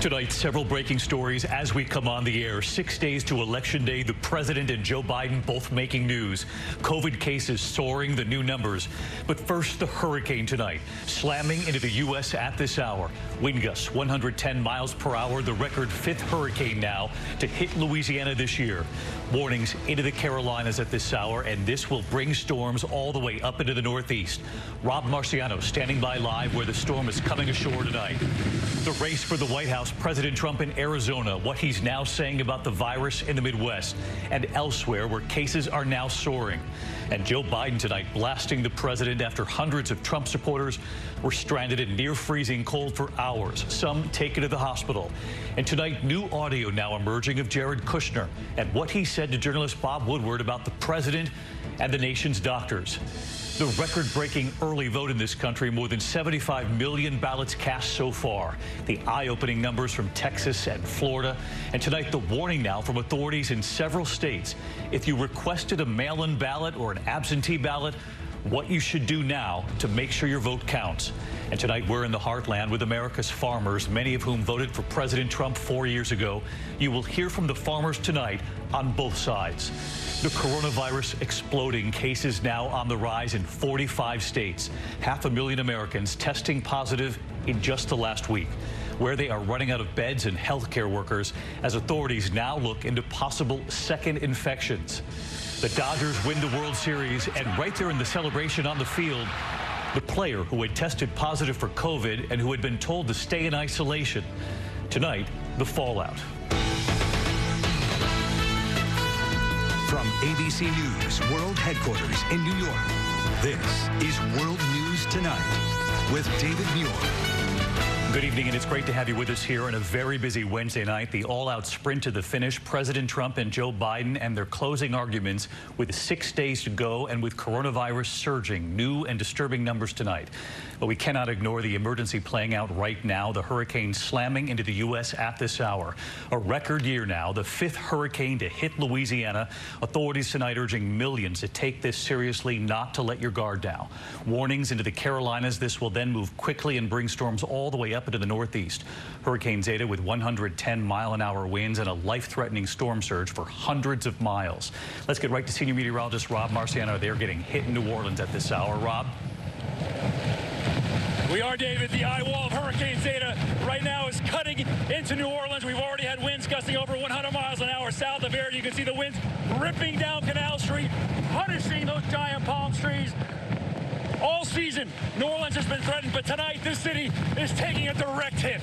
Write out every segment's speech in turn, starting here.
Tonight, several breaking stories as we come on the air. 6 days to Election Day, the president and Joe Biden both making news. COVID cases soaring, the new numbers. But first, the hurricane tonight, slamming into the U.S. at this hour. Wind gusts 110 miles per hour, the record fifth hurricane now to hit Louisiana this year. Warnings into the Carolinas at this hour, and this will bring storms all the way up into the Northeast. Rob Marciano standing by live where the storm is coming ashore tonight. The race for the White House, President Trump in Arizona, what he's now saying about the virus in the Midwest and elsewhere where cases are now soaring. And Joe Biden tonight blasting the president after hundreds of Trump supporters were stranded in near freezing cold for hours, some taken to the hospital. And tonight, new audio now emerging of Jared Kushner and what he said to journalist Bob Woodward about the president and the nation's doctors. The record-breaking early vote in this country, more than 75 million ballots cast so far. The eye-opening numbers from Texas and Florida. And tonight, the warning now from authorities in several states. If you requested a mail-in ballot or an absentee ballot, what you should do now to make sure your vote counts. And tonight, we're in the heartland with America's farmers, many of whom voted for President Trump 4 years ago. You will hear from the farmers tonight on both sides. The coronavirus exploding, cases now on the rise in 45 states. 500,000 Americans testing positive in just the last week, where they are running out of beds and healthcare workers as authorities now look into possible second infections. The Dodgers win the World Series, and right there in the celebration on the field, the player who had tested positive for COVID and who had been told to stay in isolation. Tonight, the fallout. From ABC News World Headquarters in New York, this is World News Tonight with David Muir. Good evening, and it's great to have you with us here on a very busy Wednesday night. The all-out sprint to the finish, President Trump and Joe Biden and their closing arguments with 6 days to go and with coronavirus surging, new and disturbing numbers tonight. But we cannot ignore the emergency playing out right now, the hurricane slamming into the U.S. at this hour. A record year now, the fifth hurricane to hit Louisiana. Authorities tonight urging millions to take this seriously, not to let your guard down. Warnings into the Carolinas. This will then move quickly and bring storms all the way up into the Northeast. Hurricane Zeta with 110-mile-an-hour winds and a life-threatening storm surge for hundreds of miles. Let's get right to senior meteorologist Rob Marciano. They're getting hit in New Orleans at this hour. Rob? We are, David. The eye wall of Hurricane Zeta right now is cutting into New Orleans. We've already had winds gusting over 100 miles an hour south of here. You can see the winds ripping down Canal Street, punishing those giant palm trees. All season, New Orleans has been threatened, but tonight this city is taking a direct hit.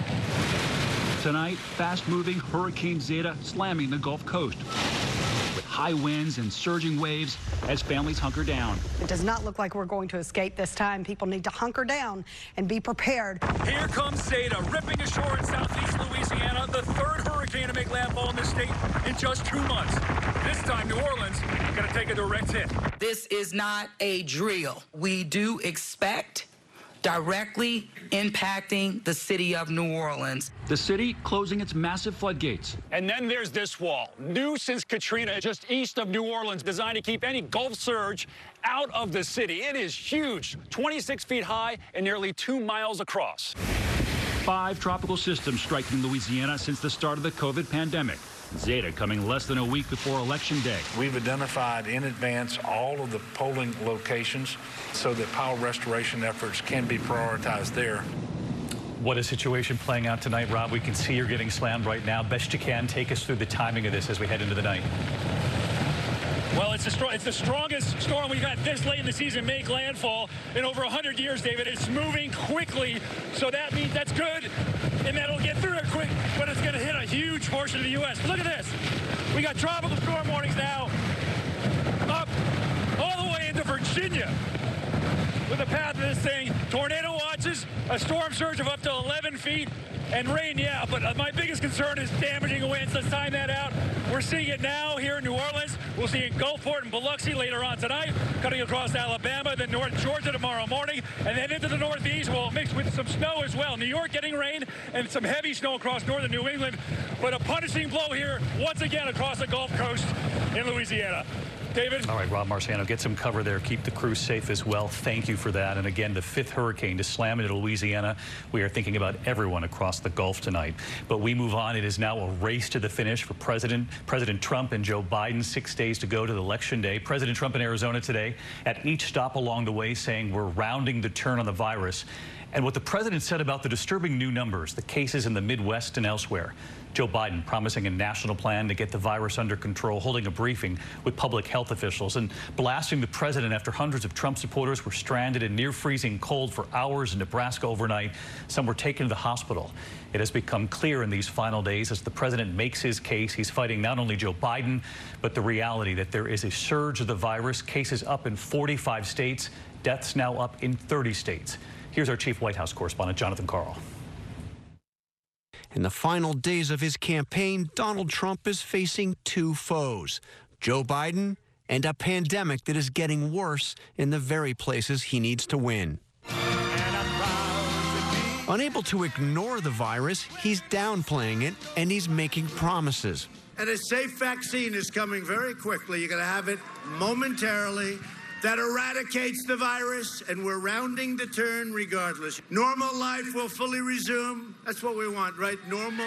Tonight, fast-moving Hurricane Zeta slamming the Gulf Coast with high winds and surging waves as families hunker down. It does not look like we're going to escape this time. People need to hunker down and be prepared. Here comes Zeta, ripping ashore in southeast Louisiana, the third hurricane to make landfall in this state in just 2 months. This time, New Orleans is going to take a direct hit. This is not a drill. We do expect directly impacting the city of New Orleans. The city closing its massive floodgates. And then there's this wall, new since Katrina, just east of New Orleans, designed to keep any Gulf surge out of the city. It is huge, 26 feet high and nearly 2 miles across. 5 tropical systems striking Louisiana since the start of the COVID pandemic. Zeta coming less than a week before Election Day. We've identified in advance all of the polling locations so that power restoration efforts can be prioritized there. What a situation playing out tonight, Rob. We can see you're getting slammed right now. Best you can, take us through the timing of this as we head into the night. Well, it's the strongest storm we've had this late in the season make landfall in over 100 years, David. It's moving quickly, so that means that's good, and that'll get through it quick, but it's going to hit a huge portion of the U.S. Look at this. We got tropical storm warnings now up all the way into Virginia. With the path of this thing, tornado watches, a storm surge of up to 11 feet, and rain, yeah, but my biggest concern is damaging winds. Let's time that out. We're seeing it now here in New Orleans. We'll see it in Gulfport and Biloxi later on tonight, cutting across Alabama, then North Georgia tomorrow morning, and then into the Northeast. We'll mix with some snow as well. New York getting rain and some heavy snow across northern New England, but a punishing blow here once again across the Gulf Coast in Louisiana. David? All right, Rob Marciano, get some cover there. Keep the crew safe as well. Thank you for that. And again, the 5th hurricane to slam into Louisiana. We are thinking about everyone across the Gulf tonight. But we move on. It is now a race to the finish for President Trump and Joe Biden. 6 days to go to the election day. President Trump in Arizona today, at each stop along the way, saying we're rounding the turn on the virus. And what the president said about the disturbing new numbers, the cases in the Midwest and elsewhere. Joe Biden promising a national plan to get the virus under control, holding a briefing with public health officials and blasting the president after hundreds of Trump supporters were stranded in near freezing cold for hours in Nebraska overnight. Some were taken to the hospital. It has become clear in these final days as the president makes his case, he's fighting not only Joe Biden, but the reality that there is a surge of the virus, cases up in 45 states, deaths now up in 30 states. Here's our chief White House correspondent, Jonathan Karl. In the final days of his campaign, Donald Trump is facing two foes, Joe Biden and a pandemic that is getting worse in the very places he needs to win. Unable to ignore the virus, he's downplaying it and he's making promises. And a safe vaccine is coming very quickly. You're going to have it momentarily. That eradicates the virus, and we're rounding the turn regardless. Normal life will fully resume. That's what we want, right? Normal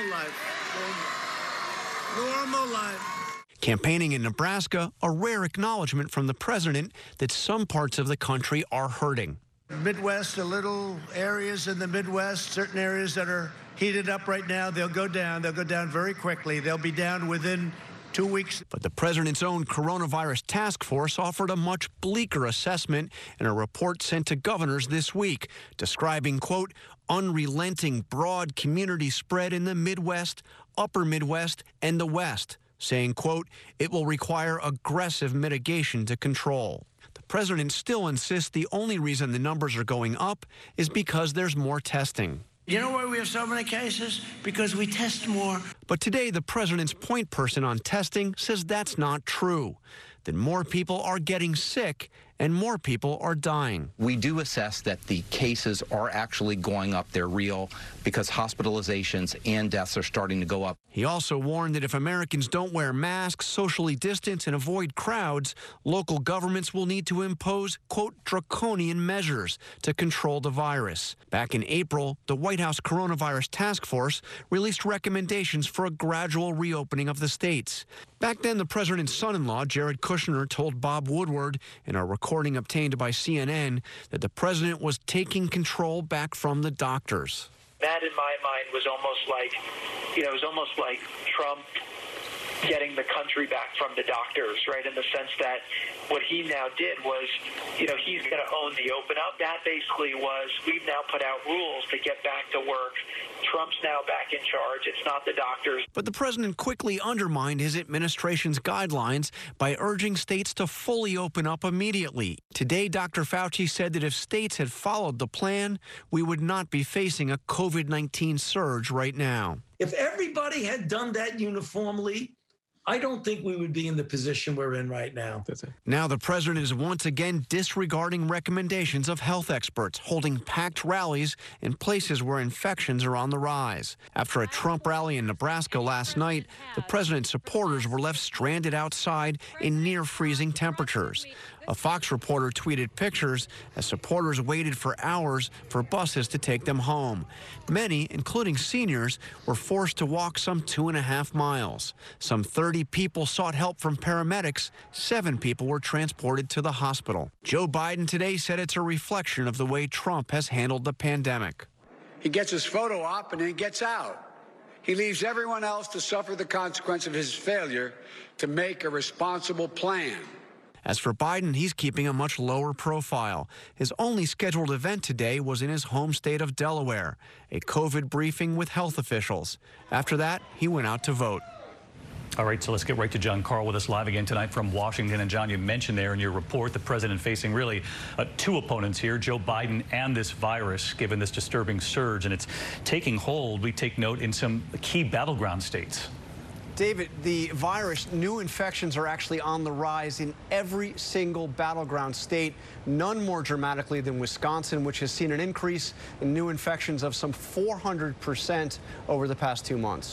life. Normal life. Campaigning in Nebraska, a rare acknowledgement from the president that some parts of the country are hurting. Midwest, a little areas in the Midwest, certain areas that are heated up right now, they'll go down. They'll go down very quickly. They'll be down within 2 weeks. But the president's own coronavirus task force offered a much bleaker assessment in a report sent to governors this week, describing, quote, unrelenting broad community spread in the Midwest, upper Midwest, and the West, saying, quote, it will require aggressive mitigation to control. The president still insists the only reason the numbers are going up is because there's more testing. You know why we have so many cases? Because we test more. But today, the president's point person on testing says that's not true, that more people are getting sick and more people are dying. We do assess that the cases are actually going up. They're real because hospitalizations and deaths are starting to go up. He also warned that if Americans don't wear masks, socially distance, and avoid crowds, local governments will need to impose, quote, draconian measures to control the virus. Back in April, the White House Coronavirus Task Force released recommendations for a gradual reopening of the states. Back then, the president's son-in-law, Jared Kushner, told Bob Woodward in a recording obtained by CNN that the president was taking control back from the doctors. That, in my mind, was almost like, it was almost like Trump getting the country back from the doctors, right, in the sense that what he now did was, he's going to own the open up. That basically was, we've now put out rules to get back to work. Trump's now back in charge. It's not the doctors. But the president quickly undermined his administration's guidelines by urging states to fully open up immediately. Today, Dr. Fauci said that if states had followed the plan, we would not be facing a COVID-19 surge right now. If everybody had done that uniformly, I don't think we would be in the position we're in right now. Now the president is once again disregarding recommendations of health experts, holding packed rallies in places where infections are on the rise. After a Trump rally in Nebraska last night, the president's supporters were left stranded outside in near-freezing temperatures. A Fox reporter tweeted pictures as supporters waited for hours for buses to take them home. Many, including seniors, were forced to walk some 2.5 miles. Some 30 people sought help from paramedics. 7 people were transported to the hospital. Joe Biden today said it's a reflection of the way Trump has handled the pandemic. He gets his photo op and then gets out. He leaves everyone else to suffer the consequence of his failure to make a responsible plan. As for Biden, he's keeping a much lower profile. His only scheduled event today was in his home state of Delaware, a COVID briefing with health officials. After that, he went out to vote. All right, so let's get right to John Karl with us live again tonight from Washington. And John, you mentioned there in your report the president facing really 2 opponents here, Joe Biden and this virus, given this disturbing surge. And it's taking hold, we take note, in some key battleground states. David, the virus, new infections are actually on the rise in every single battleground state, none more dramatically than Wisconsin, which has seen an increase in new infections of some 400% over the past 2 months.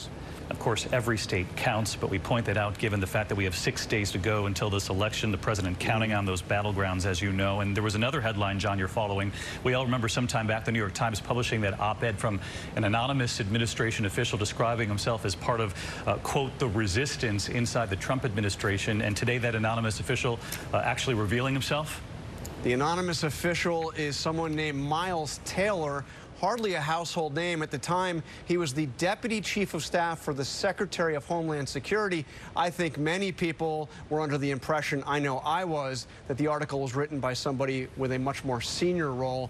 Of course, every state counts, but we point that out given the fact that we have 6 days to go until this election, the president counting on those battlegrounds, as you know. And there was another headline, John, you're following. We all remember sometime back the New York Times publishing that op-ed from an anonymous administration official describing himself as part of, quote, the resistance inside the Trump administration. And today that anonymous official actually revealing himself. The anonymous official is someone named Miles Taylor. Hardly a household name. At the time, he was the Deputy Chief of Staff for the Secretary of Homeland Security. I think many people were under the impression, I know I was, that the article was written by somebody with a much more senior role.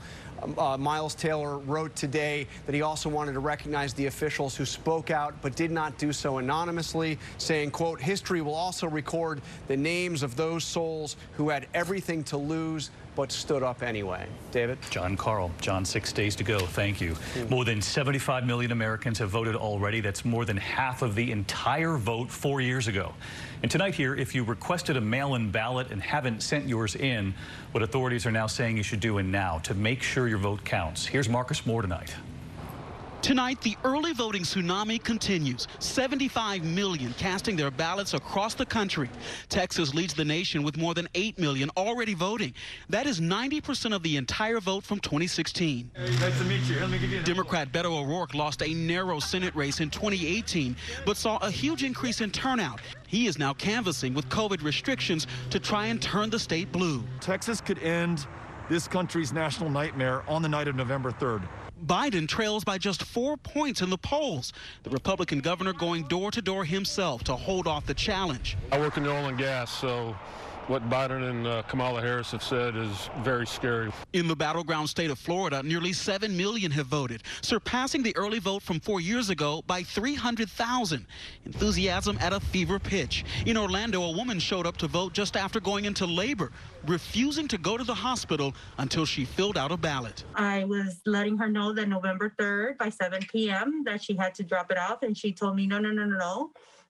Miles Taylor wrote today that he also wanted to recognize the officials who spoke out but did not do so anonymously, saying, quote, history will also record the names of those souls who had everything to lose but stood up anyway. David? John Carl. John, 6 days to go. Thank you. More than 75 million Americans have voted already. That's more than half of the entire vote 4 years ago. And tonight here, if you requested a mail-in ballot and haven't sent yours in, what authorities are now saying you should do now to make sure your vote counts. Here's Marcus Moore tonight. Tonight, the early voting tsunami continues. 75 million casting their ballots across the country. Texas leads the nation with more than 8 million already voting. That is 90% of the entire vote from 2016. Hey, nice to meet you. Let me give you a Democrat Beto O'Rourke lost a narrow Senate race in 2018, but saw a huge increase in turnout. He is now canvassing with COVID restrictions to try and turn the state blue. Texas could end this country's national nightmare on the night of November 3rd. Biden trails by just 4 points in the polls. The Republican governor going door to door himself to hold off the challenge. I work in the oil and gas, so what Biden and Kamala Harris have said is very scary. In the battleground state of Florida, nearly 7 million have voted, surpassing the early vote from 4 years ago by 300,000. Enthusiasm at a fever pitch. In Orlando, a woman showed up to vote just after going into labor, refusing to go to the hospital until she filled out a ballot. I was letting her know that November 3rd by 7 p.m. that she had to drop it off, and she told me, no.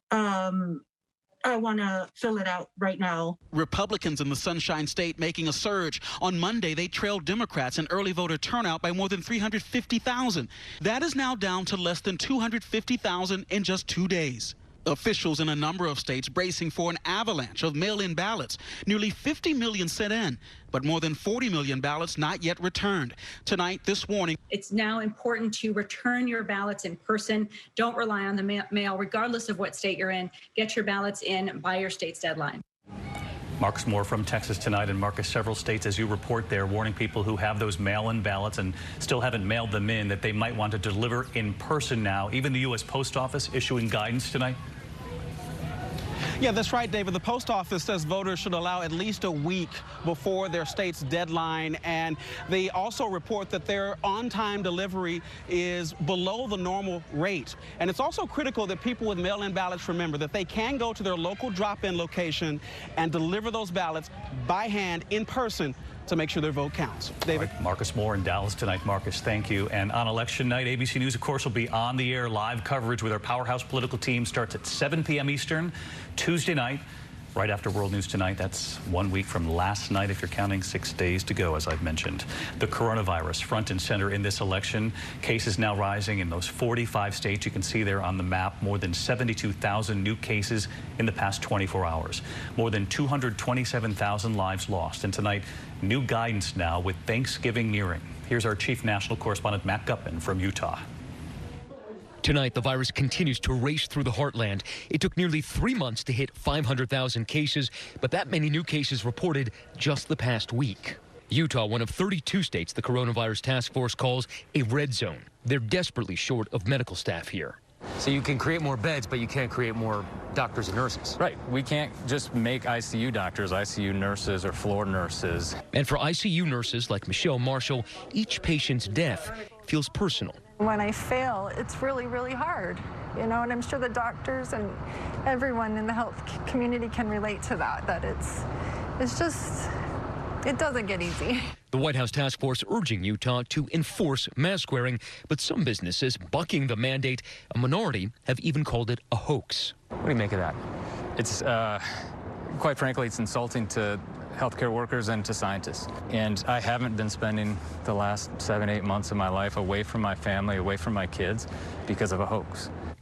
I want to fill it out right now. Republicans in the Sunshine State making a surge. On Monday, they trailed Democrats in early voter turnout by more than 350,000. That is now down to less than 250,000 in just 2 days. Officials in a number of states bracing for an avalanche of mail-in ballots. Nearly 50 million sent in, but more than 40 million ballots not yet returned. Tonight, this warning. It's now important to return your ballots in person. Don't rely on the mail, regardless of what state you're in. Get your ballots in by your state's deadline. Marcus Moore from Texas tonight. And Marcus, several states, as you report there, warning people who have those mail-in ballots and still haven't mailed them in that they might want to deliver in person now. Even the U.S. Post Office issuing guidance tonight. Yeah, that's right, David. The post office says voters should allow at least a week before their state's deadline, and they also report that their on-time delivery is below the normal rate. And it's also critical that people with mail-in ballots remember that they can go to their local drop-in location and deliver those ballots by hand in person to make sure their vote counts. David? Right, Marcus Moore in Dallas tonight. Marcus, thank you. And on election night, ABC News, of course, will be on the air. Live coverage with our powerhouse political team starts at 7 p.m. Eastern, Tuesday night, right after World News Tonight. That's 1 week from last night, if you're counting 6 days to go, as I've mentioned. The coronavirus front and center in this election. Cases now rising in those 45 states. You can see there on the map, more than 72,000 new cases in the past 24 hours. More than 227,000 lives lost. And tonight, new guidance now with Thanksgiving nearing. Here's our chief national correspondent, Matt Gutman from Utah. Tonight, the virus continues to race through the heartland. It took nearly 3 months to hit 500,000 cases, but that many new cases reported just the past week. Utah, one of 32 states the coronavirus task force calls a red zone. They're desperately short of medical staff here. So you can create more beds, but you can't create more doctors and nurses. Right. We can't just make ICU doctors, ICU nurses, or floor nurses. And for ICU nurses like Michelle Marshall, each patient's death feels personal. When I fail, it's really, really hard, you know, and I'm sure the doctors and everyone in the health community can relate to that it's just, it doesn't get easy. The White House task force urging Utah to enforce mask wearing, but some businesses bucking the mandate. A minority have even called it a hoax. What do you make of that? It's, quite frankly, it's insulting to healthcare workers and to scientists. And I haven't been spending the last 7-8 months of my life away from my family, away from my kids, because of a hoax.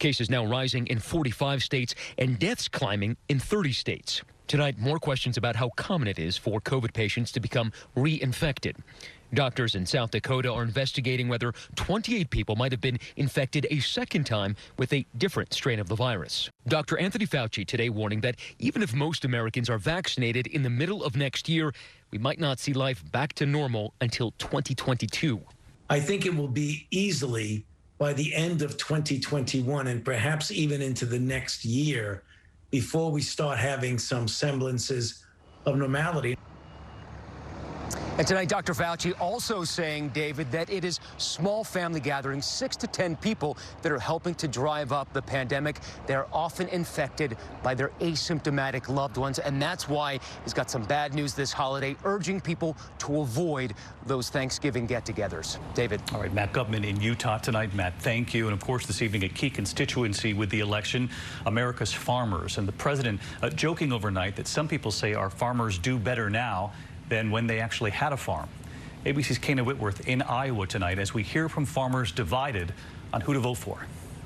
Cases now rising in 45 states and deaths climbing in 30 states. Tonight, more questions about how common it is for COVID patients to become reinfected. Doctors in South Dakota are investigating whether 28 people might have been infected a second time with a different strain of the virus. Dr. Anthony Fauci today warning that even if most Americans are vaccinated in the middle of next year, we might not see life back to normal until 2022. I think it will be easily by the end of 2021 and perhaps even into the next year before we start having some semblances of normality. And tonight, Dr. Fauci also saying, David, that it is small family gatherings, 6 to 10 people, that are helping to drive up the pandemic. They're often infected by their asymptomatic loved ones. And that's why he's got some bad news this holiday, urging people to avoid those Thanksgiving get-togethers. David. All right, Matt Gutman in Utah tonight. Matt, thank you. And of course, this evening, a key constituency with the election, America's farmers. And the president joking overnight that some people say our farmers do better now than when they actually had a farm. ABC's Kana Whitworth in Iowa tonight as we hear from farmers divided on who to vote for.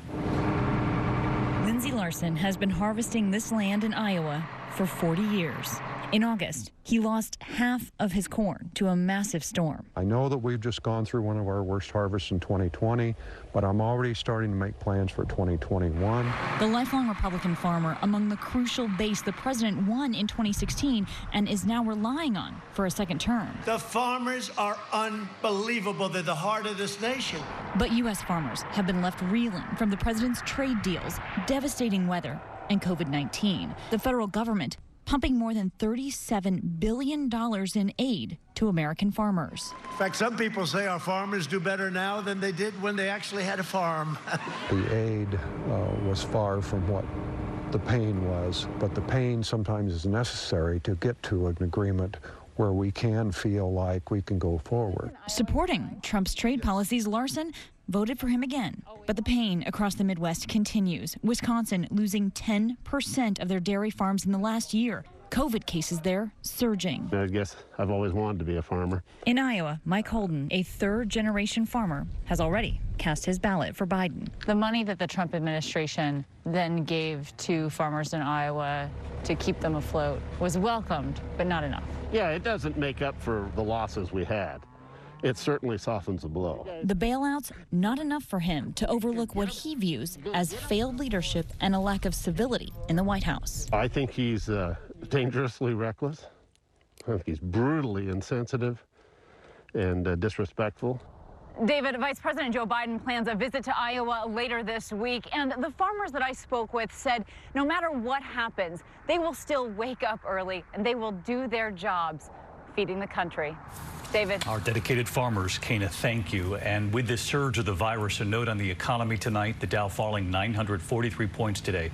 Lindsay Larson has been harvesting this land in Iowa for 40 years. In August, he lost half of his corn to a massive storm. I know that we've just gone through one of our worst harvests in 2020, but I'm already starting to make plans for 2021. The lifelong Republican farmer among the crucial base the president won in 2016 and is now relying on for a second term. The farmers are unbelievable. They're the heart of this nation. But U.S. farmers have been left reeling from the president's trade deals, devastating weather, and COVID-19. The federal government pumping more than $37 billion in aid to American farmers. In fact, some people say our farmers do better now than they did when they actually had a farm. The aid was far from what the pain was, but the pain sometimes is necessary to get to an agreement where we can feel like we can go forward. Supporting Trump's trade policies, Larson voted for him again. But the pain across the Midwest continues. Wisconsin losing 10% of their dairy farms in the last year. COVID cases there surging. I guess I've always wanted to be a farmer. In Iowa, Mike Holden, a third-generation farmer, has already cast his ballot for Biden. The money that the Trump administration then gave to farmers in Iowa to keep them afloat was welcomed, but not enough. Yeah, it doesn't make up for the losses we had. It certainly softens the blow. The bailouts, not enough for him to overlook what he views as failed leadership and a lack of civility in the White House. I think he's dangerously reckless. I think he's brutally insensitive and disrespectful. David, Vice President Joe Biden plans a visit to Iowa later this week, and the farmers that I spoke with said no matter what happens, they will still wake up early and they will do their jobs feeding the country. David. Our dedicated farmers, Kana, thank you. And with this surge of the virus, a note on the economy tonight, the Dow falling 943 points today,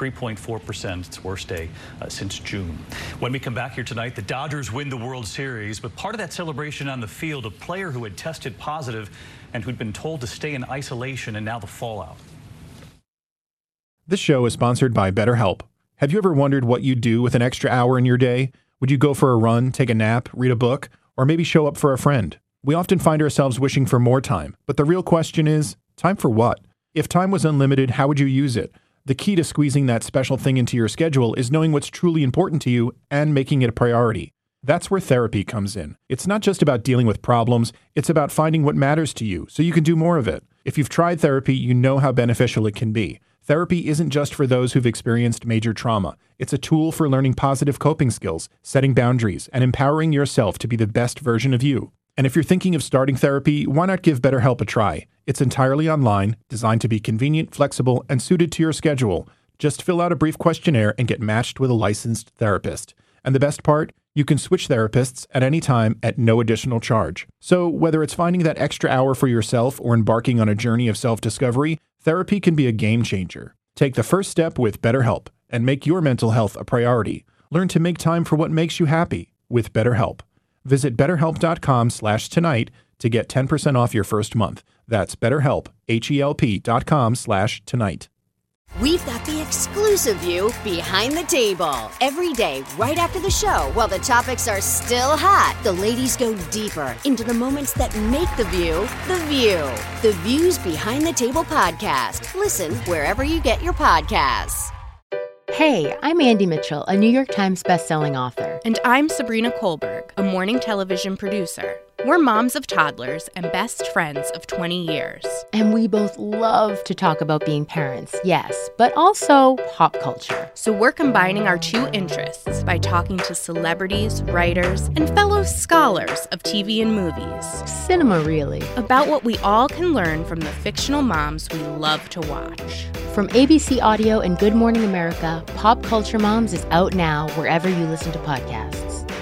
3.4%, its worst day since June. When we come back here tonight, the Dodgers win the World Series, but part of that celebration on the field, a player who had tested positive and who'd been told to stay in isolation, and now the fallout. This show is sponsored by BetterHelp. Have you ever wondered what you'd do with an extra hour in your day? Would you go for a run, take a nap, read a book, or maybe show up for a friend? We often find ourselves wishing for more time, but the real question is, time for what? If time was unlimited, how would you use it? The key to squeezing that special thing into your schedule is knowing what's truly important to you and making it a priority. That's where therapy comes in. It's not just about dealing with problems, it's about finding what matters to you so you can do more of it. If you've tried therapy, you know how beneficial it can be. Therapy isn't just for those who've experienced major trauma. It's a tool for learning positive coping skills, setting boundaries, and empowering yourself to be the best version of you. And if you're thinking of starting therapy, why not give BetterHelp a try? It's entirely online, designed to be convenient, flexible, and suited to your schedule. Just fill out a brief questionnaire and get matched with a licensed therapist. And the best part? You can switch therapists at any time at no additional charge. So whether it's finding that extra hour for yourself or embarking on a journey of self-discovery, therapy can be a game changer. Take the first step with BetterHelp and make your mental health a priority. Learn to make time for what makes you happy with BetterHelp. Visit BetterHelp.com/tonight to get 10% off your first month. That's BetterHelp, HELP.com/tonight. We've got the exclusive view behind the table. Every day, right after the show, while the topics are still hot, the ladies go deeper into the moments that make the View the View. The View's Behind the Table podcast. Listen wherever you get your podcasts. Hey, I'm Andy Mitchell, a New York Times bestselling author. And I'm Sabrina Kohlberg, a morning television producer. We're moms of toddlers and best friends of 20 years. And we both love to talk about being parents, yes, but also pop culture. So we're combining our two interests by talking to celebrities, writers, and fellow scholars of TV and movies. Cinema, really. About what we all can learn from the fictional moms we love to watch. From ABC Audio and Good Morning America, Pop Culture Moms is out now wherever you listen to podcasts.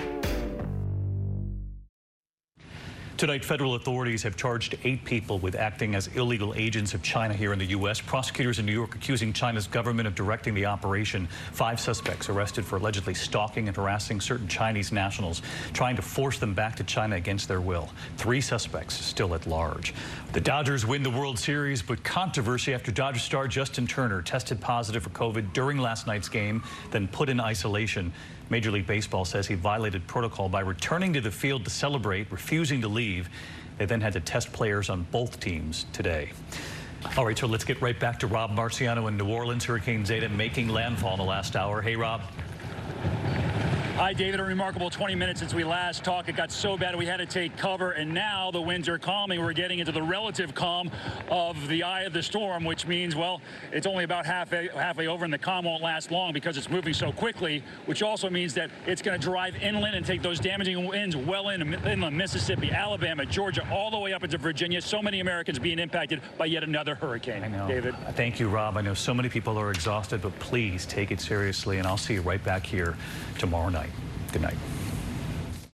Tonight, federal authorities have charged 8 people with acting as illegal agents of China here in the U.S. Prosecutors in New York accusing China's government of directing the operation. 5 suspects arrested for allegedly stalking and harassing certain Chinese nationals, trying to force them back to China against their will. 3 suspects still at large. The Dodgers win the World Series, but controversy after Dodgers star Justin Turner tested positive for COVID during last night's game, then put in isolation. Major League Baseball says he violated protocol by returning to the field to celebrate, refusing to leave. They then had to test players on both teams today. All right, so let's get right back to Rob Marciano in New Orleans. Hurricane Zeta making landfall in the last hour. Hey, Rob. Hi, David. A remarkable 20 minutes since we last talked. It got so bad we had to take cover, and now the winds are calming. We're getting into the relative calm of the eye of the storm, which means, well, it's only about halfway over, and the calm won't last long because it's moving so quickly, which also means that it's going to drive inland and take those damaging winds well inland Mississippi, Alabama, Georgia, all the way up into Virginia. So many Americans being impacted by yet another hurricane. I know. David. Thank you, Rob. I know so many people are exhausted, but please take it seriously, and I'll see you right back here tomorrow night. Good night.